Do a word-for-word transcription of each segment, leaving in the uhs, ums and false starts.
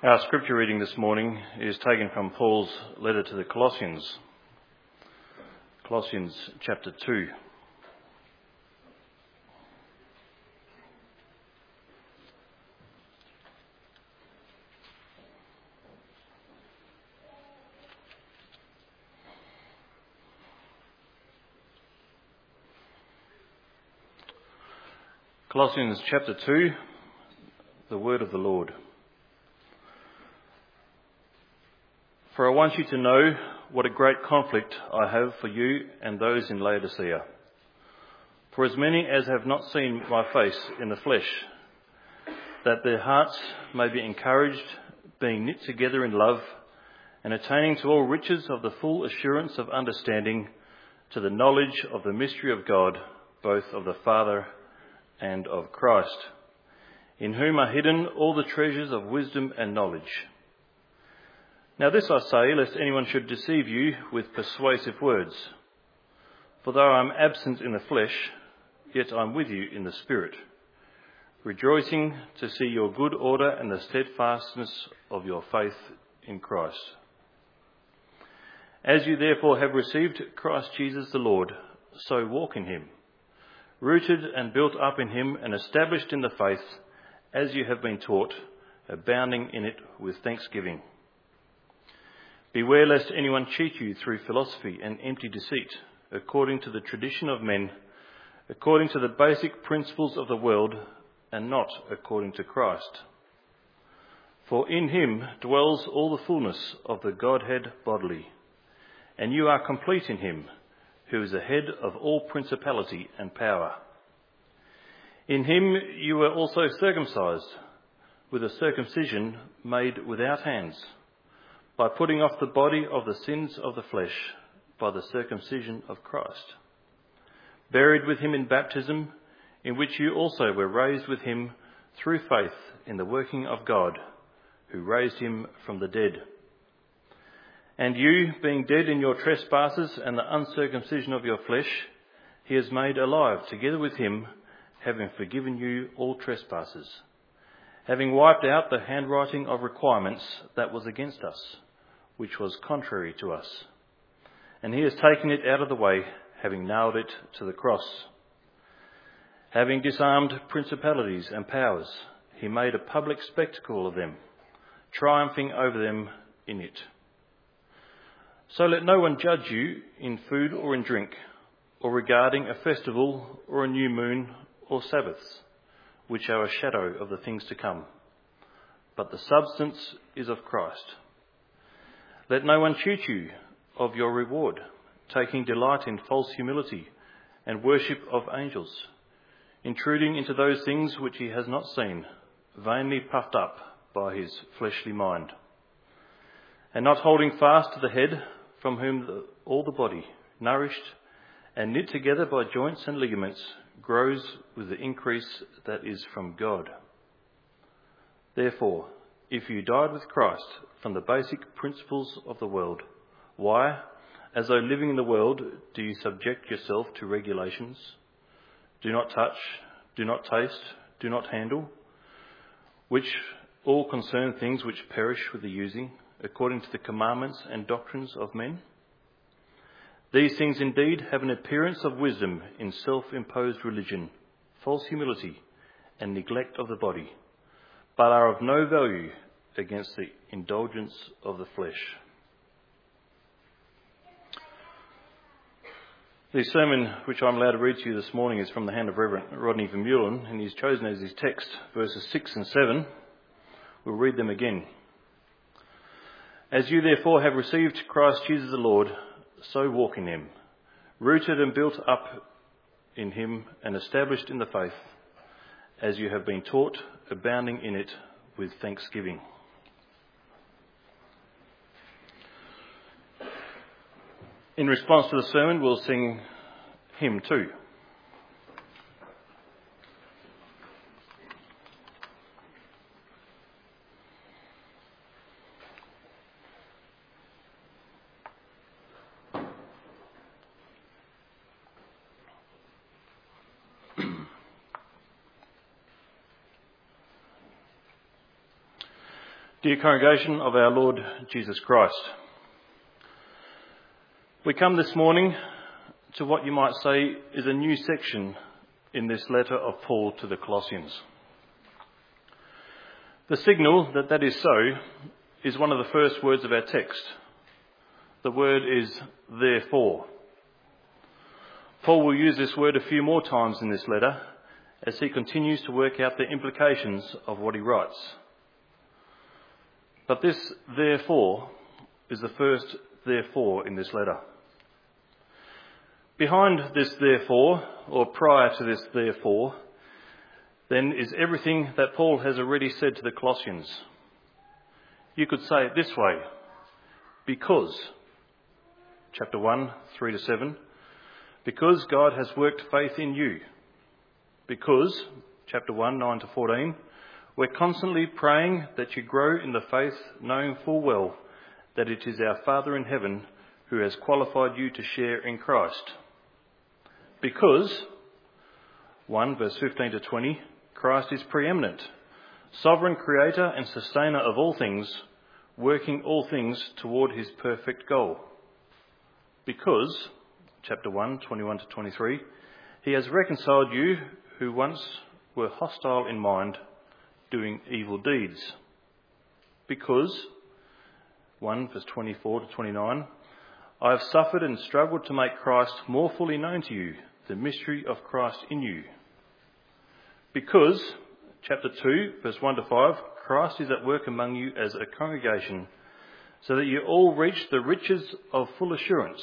Our scripture reading this morning is taken from Paul's letter to the Colossians, Colossians chapter two. Colossians chapter two, the word of the Lord. For I want you to know what a great conflict I have for you and those in Laodicea. For as many as have not seen my face in the flesh, that their hearts may be encouraged, being knit together in love, and attaining to all riches of the full assurance of understanding, to the knowledge of the mystery of God, both of the Father and of Christ, in whom are hidden all the treasures of wisdom and knowledge. Now this I say, lest anyone should deceive you with persuasive words. For though I am absent in the flesh, yet I am with you in the Spirit, rejoicing to see your good order and the steadfastness of your faith in Christ. As you therefore have received Christ Jesus the Lord, so walk in him, rooted and built up in him and established in the faith, as you have been taught, abounding in it with thanksgiving. Beware lest anyone cheat you through philosophy and empty deceit, according to the tradition of men, according to the basic principles of the world, and not according to Christ. For in him dwells all the fullness of the Godhead bodily, and you are complete in him, who is the head of all principality and power. In him you were also circumcised, with a circumcision made without hands, by putting off the body of the sins of the flesh by the circumcision of Christ, buried with him in baptism, in which you also were raised with him through faith in the working of God, who raised him from the dead. And you, being dead in your trespasses and the uncircumcision of your flesh, he has made alive together with him, having forgiven you all trespasses, having wiped out the handwriting of requirements that was against us, which was contrary to us. And he has taken it out of the way, having nailed it to the cross. Having disarmed principalities and powers, he made a public spectacle of them, triumphing over them in it. So let no one judge you in food or in drink, or regarding a festival or a new moon or Sabbaths, which are a shadow of the things to come. But the substance is of Christ. Let no one cheat you of your reward, taking delight in false humility and worship of angels, intruding into those things which he has not seen, vainly puffed up by his fleshly mind, and not holding fast to the head, from whom the, all the body, nourished and knit together by joints and ligaments, grows with the increase that is from God. Therefore, if you died with Christ from the basic principles of the world, why, as though living in the world, do you subject yourself to regulations? Do not touch, do not taste, do not handle, which all concern things which perish with the using, according to the commandments and doctrines of men? These things indeed have an appearance of wisdom in self-imposed religion, false humility, and neglect of the body, but are of no value against the indulgence of the flesh. The sermon which I'm allowed to read to you this morning is from the hand of Reverend Rodney Vermeulen, and he's chosen as his text verses six and seven. We'll read them again. As you therefore have received Christ Jesus the Lord, so walk in him, rooted and built up in him and established in the faith, as you have been taught, abounding in it with thanksgiving. In response to the sermon, we'll sing hymn two. Dear congregation of our Lord Jesus Christ, we come this morning to what you might say is a new section in this letter of Paul to the Colossians. The signal that that is so is one of the first words of our text. The word is therefore. Paul will use this word a few more times in this letter as he continues to work out the implications of what he writes. But this therefore is the first therefore in this letter. Behind this therefore, or prior to this therefore, then is everything that Paul has already said to the Colossians. You could say it this way: because, chapter one, three to seven, because God has worked faith in you. Because, chapter one, nine to fourteen, we're constantly praying that you grow in the faith, knowing full well that it is our Father in heaven who has qualified you to share in Christ. Because, one verse fifteen to twenty, Christ is preeminent, sovereign creator and sustainer of all things, working all things toward his perfect goal. Because, chapter one, twenty-one to twenty-three, he has reconciled you who once were hostile in mind, doing evil deeds. Because, one verse twenty-four to twenty-nine, I have suffered and struggled to make Christ more fully known to you, the mystery of Christ in you. Because, chapter two, verse one to five, Christ is at work among you as a congregation, so that you all reach the riches of full assurance.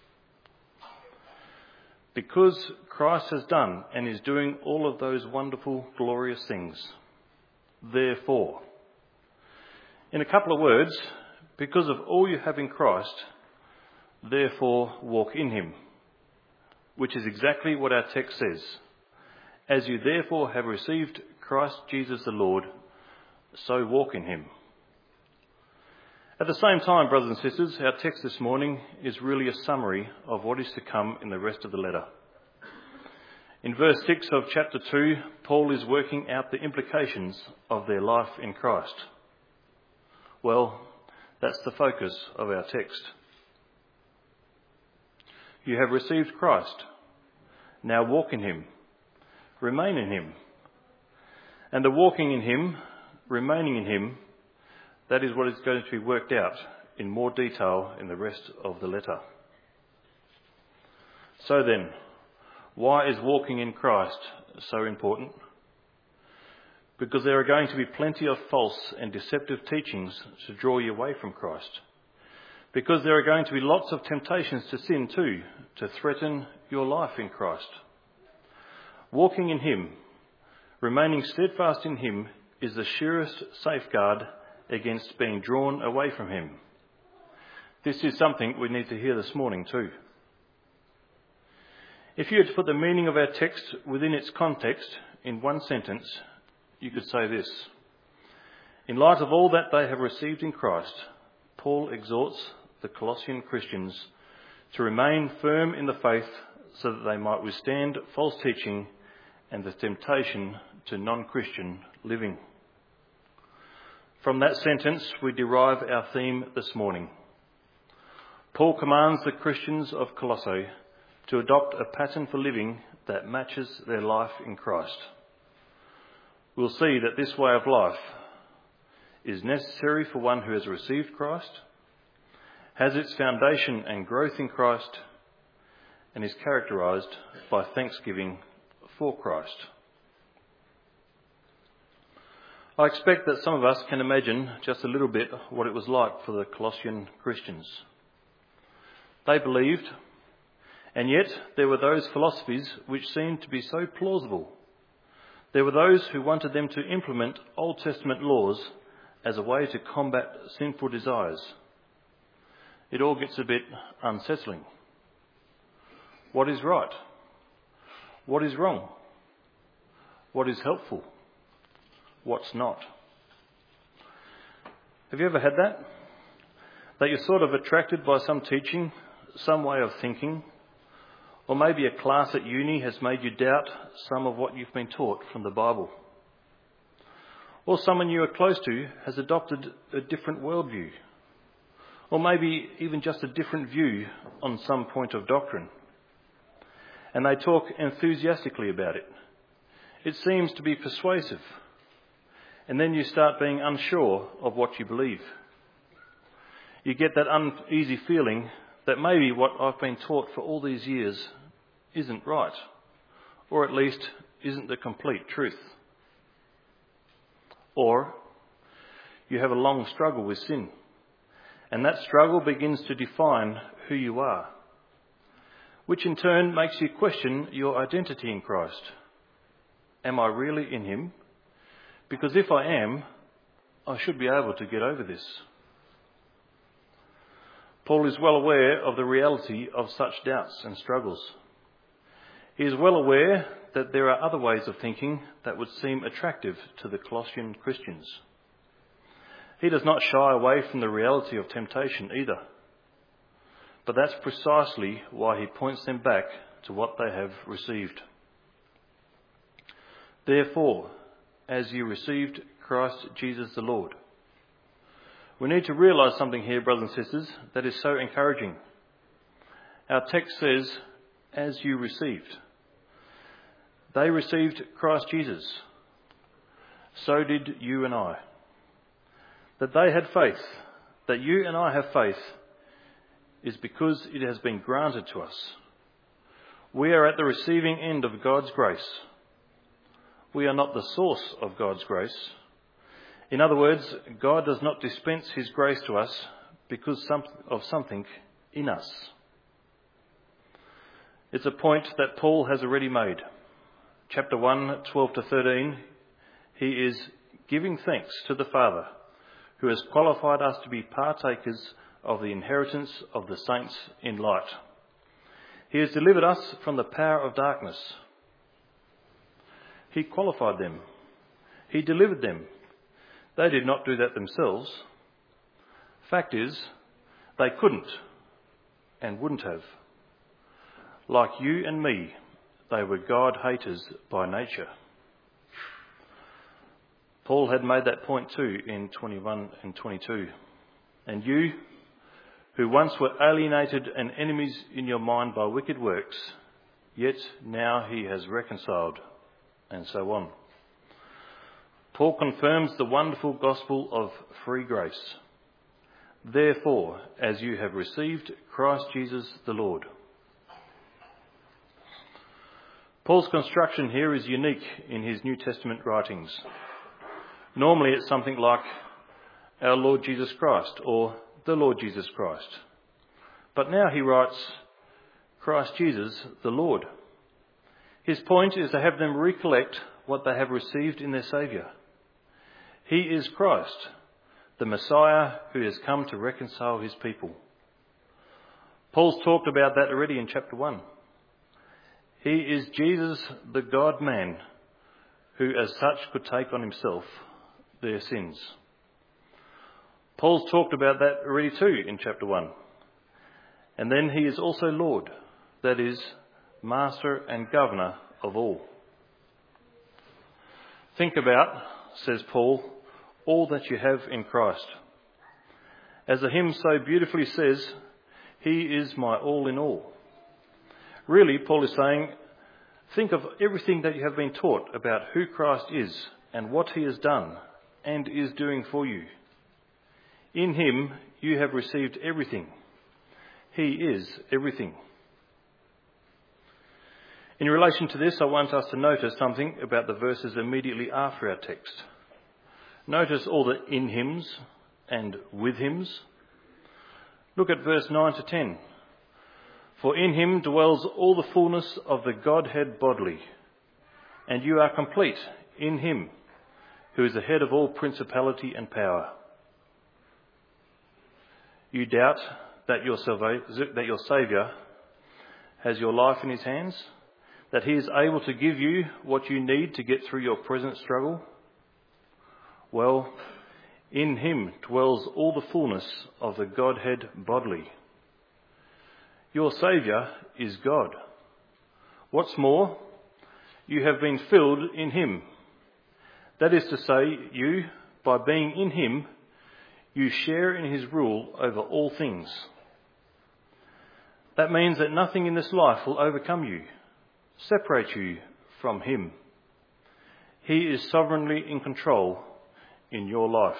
Because Christ has done and is doing all of those wonderful, glorious things. Therefore, in a couple of words, because of all you have in Christ, therefore walk in him, which is exactly what our text says. As you therefore have received Christ Jesus the Lord, so walk in him. At the same time, brothers and sisters, our text this morning is really a summary of what is to come in the rest of the letter. In verse six of chapter two, Paul is working out the implications of their life in Christ. Well, that's the focus of our text. You have received Christ. Now walk in him. Remain in him. And the walking in him, remaining in him, that is what is going to be worked out in more detail in the rest of the letter. So then, why is walking in Christ so important? Because there are going to be plenty of false and deceptive teachings to draw you away from Christ. Because there are going to be lots of temptations to sin too, to threaten your life in Christ. Walking in him, remaining steadfast in him, is the surest safeguard against being drawn away from him. This is something we need to hear this morning too. If you had to put the meaning of our text within its context in one sentence, you could say this: in light of all that they have received in Christ, Paul exhorts the Colossian Christians to remain firm in the faith so that they might withstand false teaching and the temptation to non-Christian living. From that sentence, we derive our theme this morning. Paul commands the Christians of Colossae to adopt a pattern for living that matches their life in Christ. We'll see that this way of life is necessary for one who has received Christ, has its foundation and growth in Christ, and is characterised by thanksgiving for Christ. I expect that some of us can imagine just a little bit what it was like for the Colossian Christians. They believed, and yet there were those philosophies which seemed to be so plausible. There were those who wanted them to implement Old Testament laws as a way to combat sinful desires. It all gets a bit unsettling. What is right? What is wrong? What is helpful? What's not? Have you ever had that? That you're sort of attracted by some teaching, some way of thinking, or maybe a class at uni has made you doubt some of what you've been taught from the Bible. Or someone you are close to has adopted a different worldview. Or maybe even just a different view on some point of doctrine. And they talk enthusiastically about it. It seems to be persuasive. And then you start being unsure of what you believe. You get that uneasy feeling that maybe what I've been taught for all these years isn't right, or at least isn't the complete truth. Or you have a long struggle with sin, and that struggle begins to define who you are, which in turn makes you question your identity in Christ. Am I really in him? Because if I am, I should be able to get over this. Paul is well aware of the reality of such doubts and struggles. He is well aware that there are other ways of thinking that would seem attractive to the Colossian Christians. He does not shy away from the reality of temptation either. But that's precisely why he points them back to what they have received. Therefore, as you received Christ Jesus the Lord. We need to realise something here, brothers and sisters, that is so encouraging. Our text says, as you received. They received Christ Jesus. So did you and I. That they had faith, that you and I have faith, is because it has been granted to us. We are at the receiving end of God's grace. We are not the source of God's grace. In other words, God does not dispense his grace to us because of something in us. It's a point that Paul has already made. Chapter one, twelve to thirteen, he is giving thanks to the Father who has qualified us to be partakers of the inheritance of the saints in light. He has delivered us from the power of darkness. He qualified them. He delivered them. They did not do that themselves. Fact is, they couldn't and wouldn't have. Like you and me, they were God haters by nature. Paul had made that point too in twenty-one and twenty-two. And you, who once were alienated and enemies in your mind by wicked works, yet now he has reconciled, and so on. Paul confirms the wonderful gospel of free grace. Therefore, as you have received Christ Jesus the Lord. Paul's construction here is unique in his New Testament writings. Normally it's something like our Lord Jesus Christ or the Lord Jesus Christ. But now he writes Christ Jesus the Lord. His point is to have them recollect what they have received in their Saviour. He is Christ, the Messiah who has come to reconcile his people. Paul's talked about that already in chapter one. He is Jesus, the God-man, who as such could take on himself their sins. Paul's talked about that already too in chapter one. And then he is also Lord, that is, Master and Governor of all. Think about, says Paul, all that you have in Christ. As the hymn so beautifully says, he is my all in all. Really, Paul is saying, think of everything that you have been taught about who Christ is and what he has done and is doing for you. In him, you have received everything. He is everything. In relation to this, I want us to notice something about the verses immediately after our text. Notice all the in hims and with hims. Look at verse nine to ten. For in him dwells all the fullness of the Godhead bodily, and you are complete in him, who is the head of all principality and power. You doubt that your, that your Saviour has your life in his hands, that he is able to give you what you need to get through your present struggle? Well, in him dwells all the fullness of the Godhead bodily. Your Saviour is God. What's more, you have been filled in him. That is to say, you, by being in him, you share in his rule over all things. That means that nothing in this life will overcome you, separate you from him. He is sovereignly in control in your life.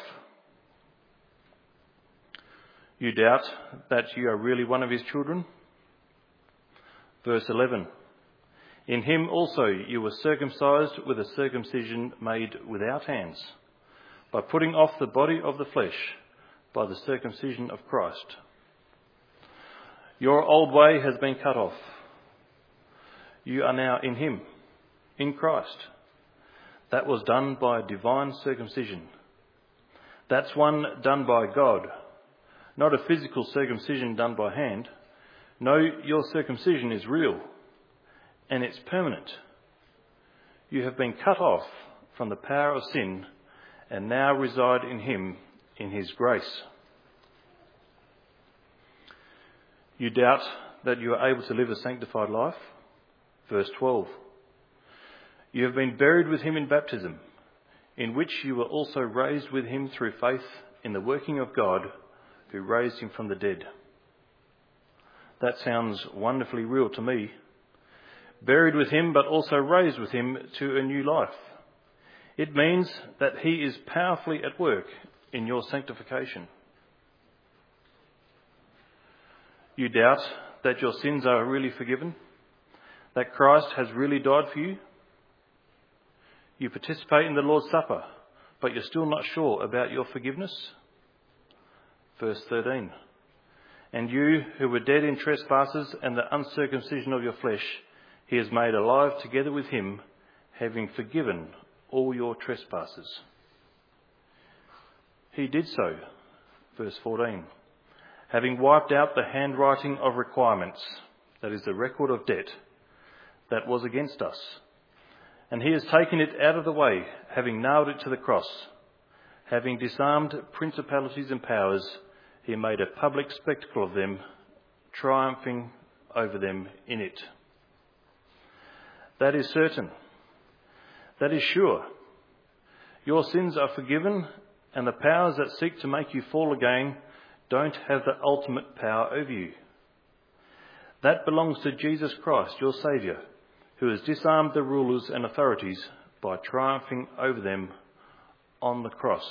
You doubt that you are really one of his children? Verse eleven. In him also you were circumcised with a circumcision made without hands, by putting off the body of the flesh by the circumcision of Christ. Your old way has been cut off. You are now in him, in Christ. That was done by divine circumcision. That's one done by God, not a physical circumcision done by hand. No, your circumcision is real, and it's permanent. You have been cut off from the power of sin and now reside in him in his grace. You doubt that you are able to live a sanctified life? Verse twelve. You have been buried with him in baptism, in which you were also raised with him through faith in the working of God who raised him from the dead. That sounds wonderfully real to me. Buried with him, but also raised with him to a new life. It means that he is powerfully at work in your sanctification. You doubt that your sins are really forgiven? That Christ has really died for you? You participate in the Lord's Supper, but you're still not sure about your forgiveness? Verse thirteen. And you, who were dead in trespasses and the uncircumcision of your flesh, he has made alive together with him, having forgiven all your trespasses. He did so, verse fourteen, having wiped out the handwriting of requirements, that is the record of debt, that was against us. And he has taken it out of the way, having nailed it to the cross. Having disarmed principalities and powers, he made a public spectacle of them, triumphing over them in it. That is certain. That is sure. Your sins are forgiven, and the powers that seek to make you fall again don't have the ultimate power over you. That belongs to Jesus Christ, your Saviour, who has disarmed the rulers and authorities by triumphing over them on the cross.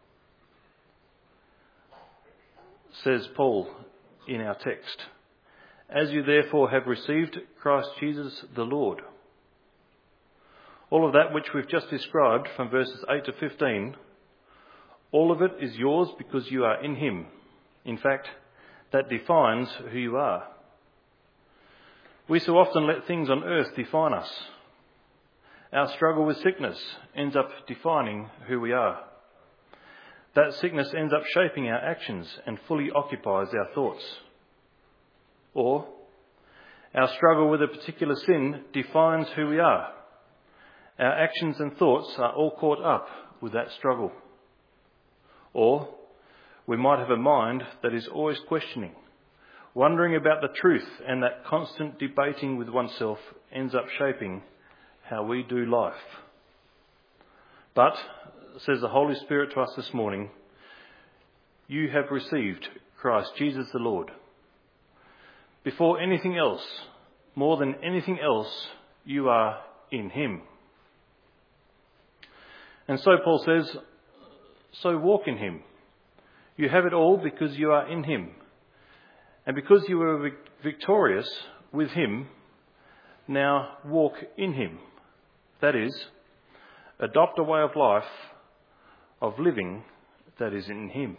Says Paul in our text, as you therefore have received Christ Jesus the Lord. All of that which we've just described from verses eight to fifteen, all of it is yours because you are in him. In fact, that defines who you are. We so often let things on earth define us. Our struggle with sickness ends up defining who we are. That sickness ends up shaping our actions and fully occupies our thoughts. Or, our struggle with a particular sin defines who we are. Our actions and thoughts are all caught up with that struggle. Or, we might have a mind that is always questioning, wondering about the truth, and that constant debating with oneself ends up shaping how we do life. But, says the Holy Spirit to us this morning, you have received Christ Jesus the Lord. Before anything else, more than anything else, you are in him. And so Paul says, so walk in him. You have it all because you are in him. And because you were victorious with him, now walk in him. That is, adopt a way of life, of living that is in him.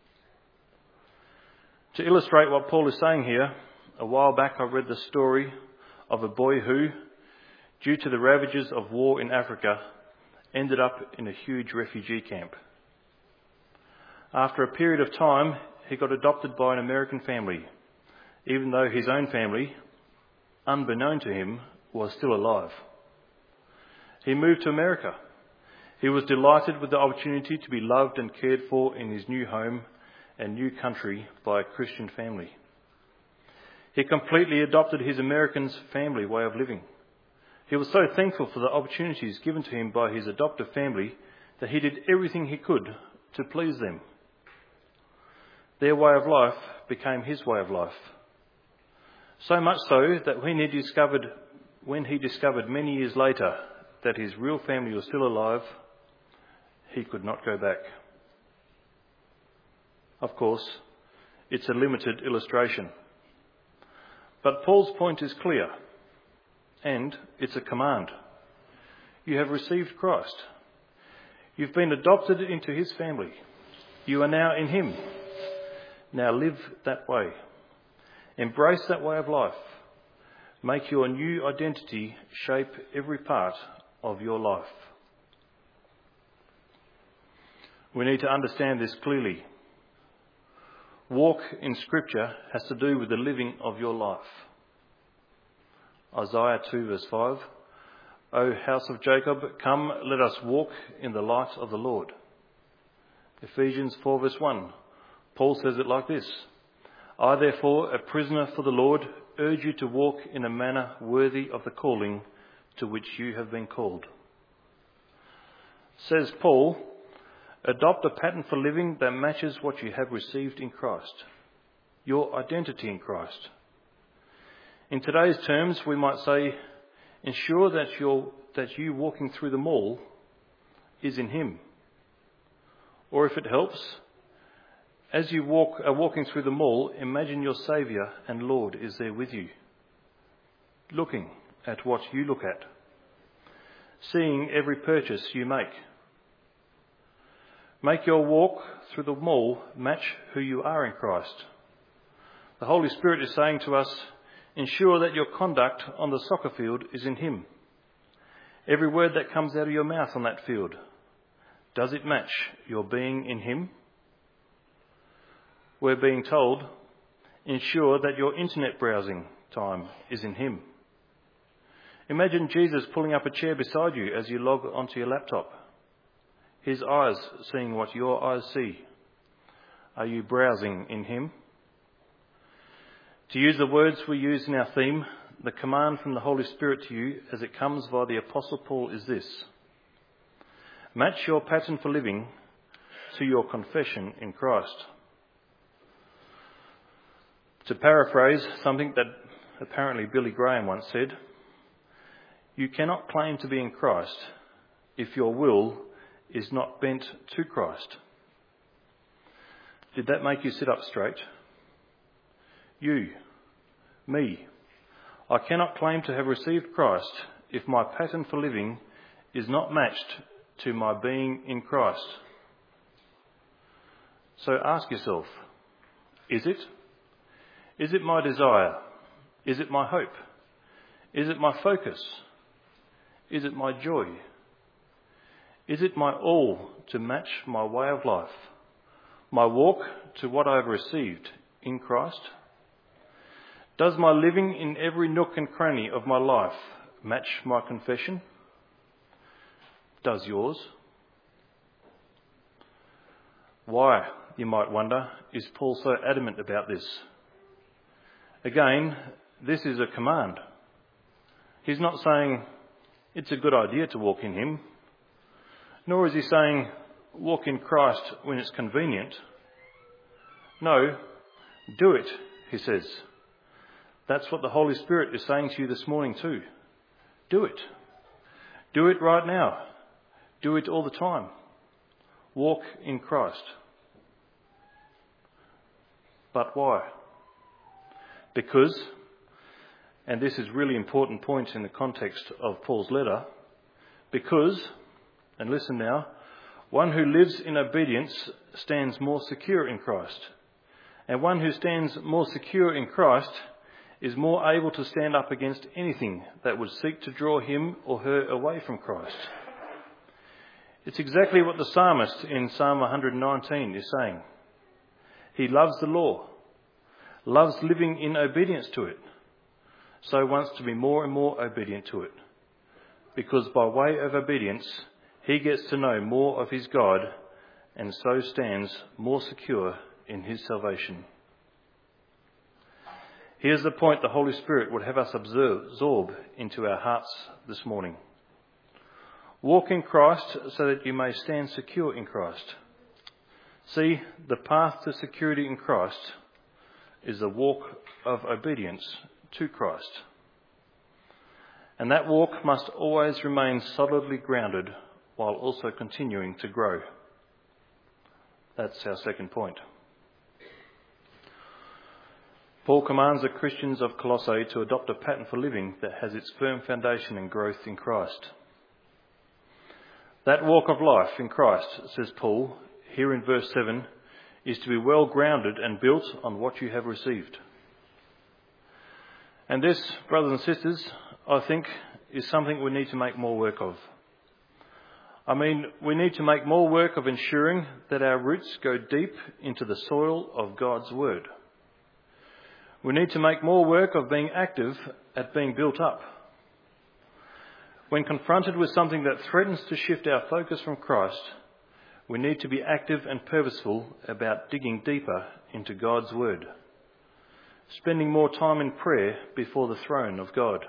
To illustrate what Paul is saying here, a while back I read the story of a boy who, due to the ravages of war in Africa, ended up in a huge refugee camp. After a period of time, he got adopted by an American family, even though his own family, unbeknown to him, was still alive. He moved to America. He was delighted with the opportunity to be loved and cared for in his new home and new country by a Christian family. He completely adopted his American's family way of living. He was so thankful for the opportunities given to him by his adoptive family that he did everything he could to please them. Their way of life became his way of life. So much so that when he discovered, when he discovered many years later that his real family was still alive, he could not go back. Of course, it's a limited illustration. But Paul's point is clear, and it's a command. You have received Christ. You've been adopted into his family. You are now in him. Now live that way. Embrace that way of life. Make your new identity shape every part of your life. We need to understand this clearly. Walk in Scripture has to do with the living of your life. Isaiah two verse five, O house of Jacob, come, let us walk in the light of the Lord. Ephesians four verse one, Paul says it like this, I therefore, a prisoner for the Lord, urge you to walk in a manner worthy of the calling to which you have been called. Says Paul, adopt a pattern for living that matches what you have received in Christ, your identity in Christ. In today's terms, we might say, ensure that, you're, that you walking through the mall is in him. Or if it helps, as you walk, are walking through the mall, imagine your Saviour and Lord is there with you, looking at what you look at, seeing every purchase you make. Make your walk through the mall match who you are in Christ. The Holy Spirit is saying to us, ensure that your conduct on the soccer field is in him. Every word that comes out of your mouth on that field, does it match your being in him? We're being told, ensure that your internet browsing time is in him. Imagine Jesus pulling up a chair beside you as you log onto your laptop. His eyes seeing what your eyes see. Are you browsing in him? To use the words we use in our theme, the command from the Holy Spirit to you as it comes via the Apostle Paul is this. Match your pattern for living to your confession in Christ. To paraphrase something that apparently Billy Graham once said, you cannot claim to be in Christ if your will is not bent to Christ. Did that make you sit up straight? You, me, I cannot claim to have received Christ if my pattern for living is not matched to my being in Christ. So ask yourself, is it? Is it my desire? Is it my hope? Is it my focus? Is it my joy? Is it my all to match my way of life, my walk to what I have received in Christ? Does my living in every nook and cranny of my life match my confession? Does yours? Why, you might wonder, is Paul so adamant about this? Again, this is a command. He's not saying it's a good idea to walk in him, nor is he saying walk in Christ when it's convenient. No, do it, he says. That's what the Holy Spirit is saying to you this morning too. Do it. Do it right now. Do it all the time. Walk in Christ. But why? Because, and this is a really important point in the context of Paul's letter, because, and listen now, one who lives in obedience stands more secure in Christ. And one who stands more secure in Christ is more able to stand up against anything that would seek to draw him or her away from Christ. It's exactly what the psalmist in Psalm one nineteen is saying. He loves the law, loves living in obedience to it, so wants to be more and more obedient to it. Because by way of obedience, he gets to know more of his God and so stands more secure in his salvation. Here's the point the Holy Spirit would have us absorb into our hearts this morning. Walk in Christ so that you may stand secure in Christ. See, the path to security in Christ is the walk of obedience to Christ. And that walk must always remain solidly grounded while also continuing to grow. That's our second point. Paul commands the Christians of Colossae to adopt a pattern for living that has its firm foundation and growth in Christ. That walk of life in Christ, says Paul, here in verse seven, is to be well grounded and built on what you have received. And this, brothers and sisters, I think is something we need to make more work of. I mean, we need to make more work of ensuring that our roots go deep into the soil of God's Word. We need to make more work of being active at being built up. When confronted with something that threatens to shift our focus from Christ, we need to be active and purposeful about digging deeper into God's Word, spending more time in prayer before the throne of God.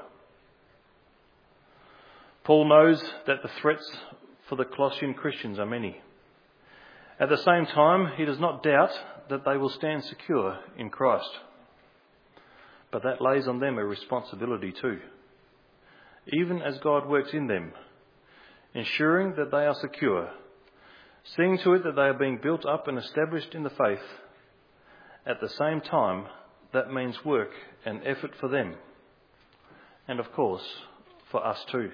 Paul knows that the threats for the Colossian Christians are many. At the same time, he does not doubt that they will stand secure in Christ. But that lays on them a responsibility too, even as God works in them, ensuring that they are secure, seeing to it that they are being built up and established in the faith. At the same time, that means work and effort for them, and of course, for us too.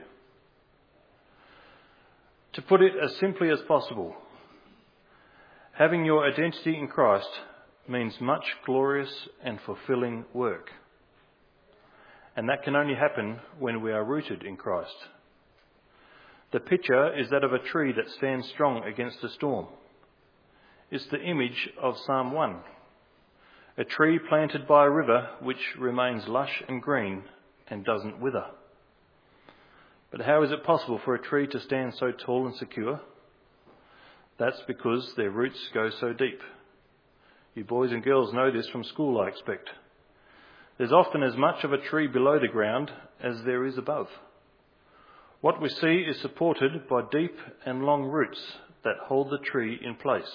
To put it as simply as possible, having your identity in Christ means much glorious and fulfilling work. And that can only happen when we are rooted in Christ. The picture is that of a tree that stands strong against a storm. It's the image of Psalm one. A tree planted by a river which remains lush and green and doesn't wither. But how is it possible for a tree to stand so tall and secure? That's because their roots go so deep. You boys and girls know this from school, I expect. There's often as much of a tree below the ground as there is above. What we see is supported by deep and long roots that hold the tree in place.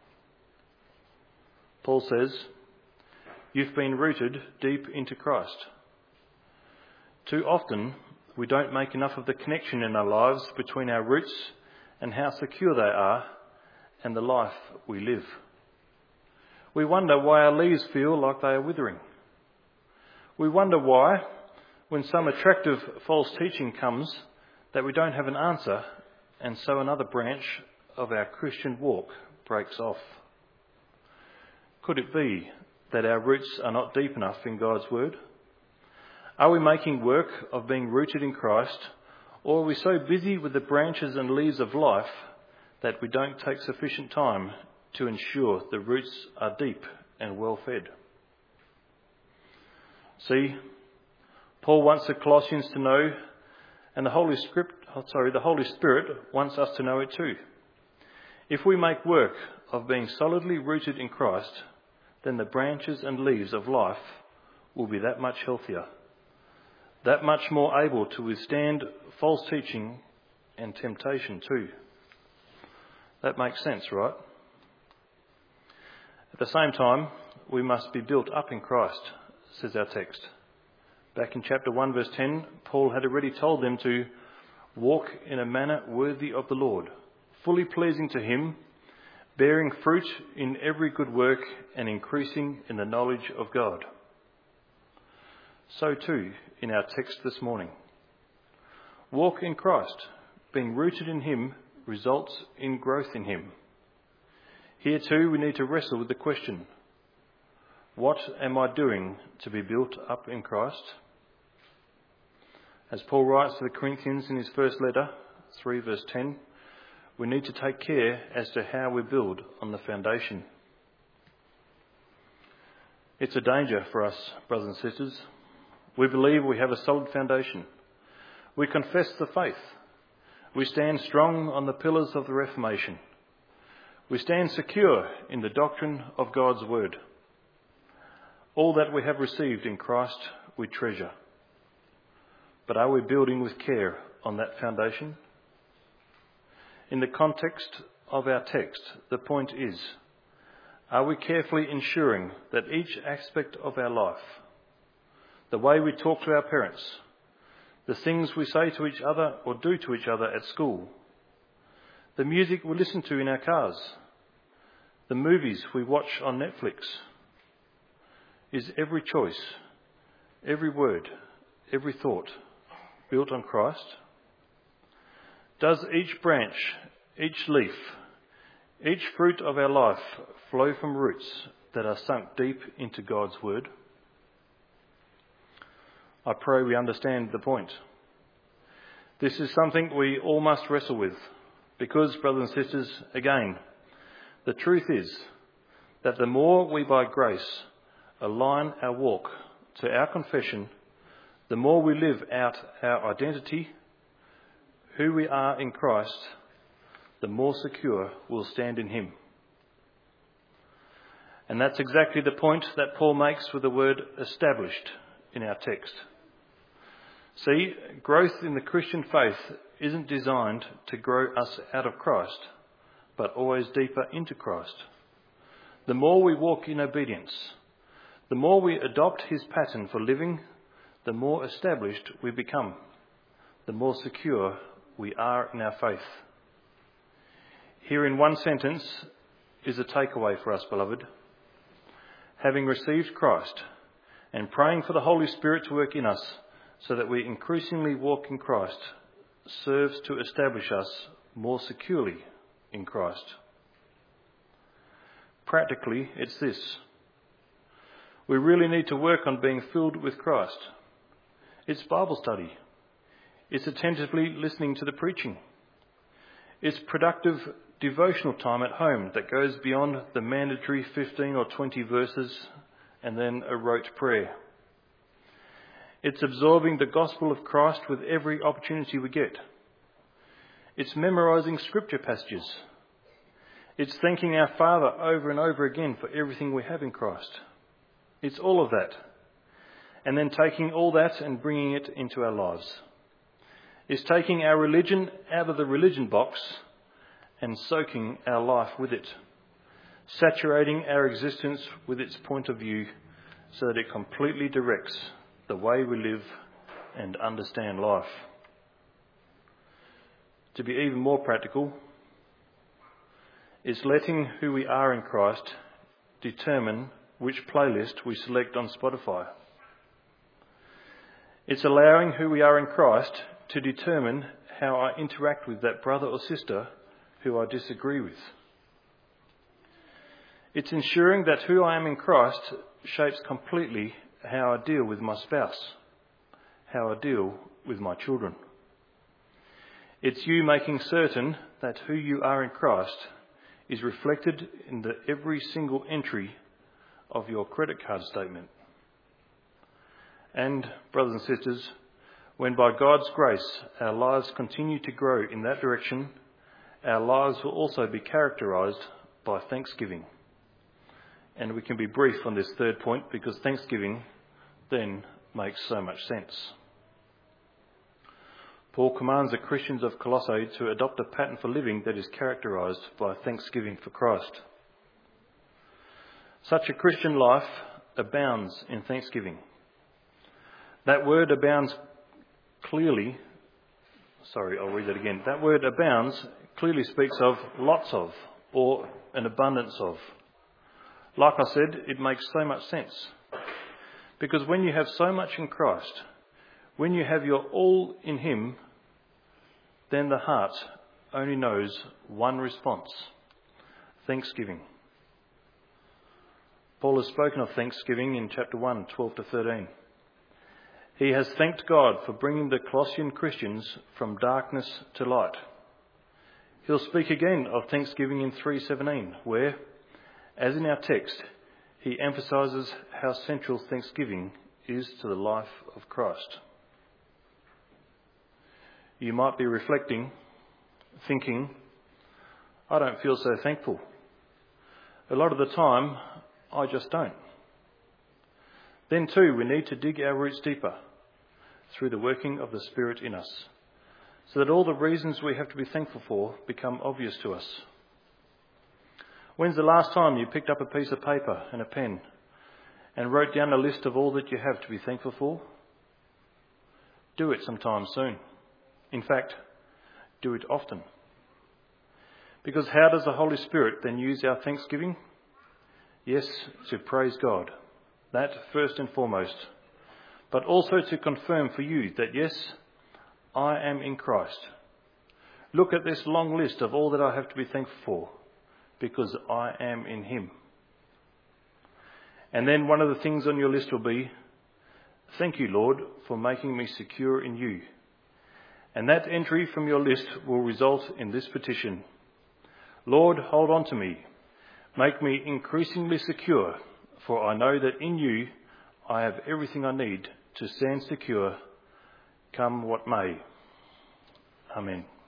Paul says, you've been rooted deep into Christ. Too often, we don't make enough of the connection in our lives between our roots and how secure they are and the life we live. We wonder why our leaves feel like they are withering. We wonder why, when some attractive false teaching comes, that we don't have an answer, and so another branch of our Christian walk breaks off. Could it be that our roots are not deep enough in God's Word? Are we making work of being rooted in Christ, or are we so busy with the branches and leaves of life that we don't take sufficient time to ensure the roots are deep and well fed? See, Paul wants the Colossians to know, and the Holy Spirit, oh, sorry, the Holy Spirit wants us to know it too. If we make work of being solidly rooted in Christ, then the branches and leaves of life will be that much healthier, that much more able to withstand false teaching and temptation too. That makes sense, right? At the same time, we must be built up in Christ, says our text. Back in chapter one, verse ten, Paul had already told them to walk in a manner worthy of the Lord, fully pleasing to him, bearing fruit in every good work and increasing in the knowledge of God. So too in our text this morning. Walk in Christ, being rooted in him, results in growth in him. Here too we need to wrestle with the question, what am I doing to be built up in Christ? As Paul writes to the Corinthians in his first letter, three verse ten, we need to take care as to how we build on the foundation. It's a danger for us, brothers and sisters. We believe we have a solid foundation. We confess the faith. We stand strong on the pillars of the Reformation. We stand secure in the doctrine of God's Word. All that we have received in Christ we treasure. But are we building with care on that foundation? In the context of our text, the point is, are we carefully ensuring that each aspect of our life, the way we talk to our parents, the things we say to each other or do to each other at school, the music we listen to in our cars, the movies we watch on Netflix, is every choice, every word, every thought built on Christ? Does each branch, each leaf, each fruit of our life flow from roots that are sunk deep into God's word? I pray we understand the point. This is something we all must wrestle with because, brothers and sisters, again, the truth is that the more we by grace align our walk to our confession, the more we live out our identity, who we are in Christ, the more secure we'll stand in him. And that's exactly the point that Paul makes with the word established in our text. See, growth in the Christian faith isn't designed to grow us out of Christ, but always deeper into Christ. The more we walk in obedience, the more we adopt his pattern for living, the more established we become, the more secure we are in our faith. Here in one sentence is a takeaway for us, beloved. Having received Christ and praying for the Holy Spirit to work in us so that we increasingly walk in Christ serves to establish us more securely in Christ. Practically, it's this. We really need to work on being filled with Christ. It's Bible study. It's attentively listening to the preaching. It's productive devotional time at home that goes beyond the mandatory fifteen or twenty verses and then a rote prayer. It's absorbing the gospel of Christ with every opportunity we get. It's memorising scripture passages. It's thanking our Father over and over again for everything we have in Christ. It's all of that. And then taking all that and bringing it into our lives. It's taking our religion out of the religion box and soaking our life with it, saturating our existence with its point of view so that it completely directs the way we live and understand life. To be even more practical, it's letting who we are in Christ determine which playlist we select on Spotify. It's allowing who we are in Christ to determine how I interact with that brother or sister who I disagree with. It's ensuring that who I am in Christ shapes completely how I deal with my spouse, how I deal with my children. It's you making certain that who you are in Christ is reflected in the every single entry of your credit card statement. And, brothers and sisters, when by God's grace our lives continue to grow in that direction, our lives will also be characterised by thanksgiving. And we can be brief on this third point because thanksgiving then makes so much sense. Paul commands the Christians of Colossae to adopt a pattern for living that is characterised by thanksgiving for Christ. Such a Christian life abounds in thanksgiving. That word abounds clearly, sorry, I'll read that again. That word abounds clearly speaks of lots of or an abundance of. Like I said, it makes so much sense. Because when you have so much in Christ, when you have your all in him, then the heart only knows one response: thanksgiving. Paul has spoken of thanksgiving in chapter one, twelve to thirteen. He has thanked God for bringing the Colossian Christians from darkness to light. He'll speak again of thanksgiving in three seventeen, where, as in our text, he emphasises how central thanksgiving is to the life of Christ. You might be reflecting, thinking, I don't feel so thankful. A lot of the time, I just don't. Then too, we need to dig our roots deeper through the working of the Spirit in us, so that all the reasons we have to be thankful for become obvious to us. When's the last time you picked up a piece of paper and a pen and wrote down a list of all that you have to be thankful for? Do it sometime soon. In fact, do it often. Because how does the Holy Spirit then use our thanksgiving? Yes, to praise God. That first and foremost. But also to confirm for you that yes, I am in Christ. Look at this long list of all that I have to be thankful for, because I am in Him. And then one of the things on your list will be, thank you, Lord, for making me secure in you. And that entry from your list will result in this petition. Lord, hold on to me. Make me increasingly secure, for I know that in you I have everything I need to stand secure, come what may. Amen.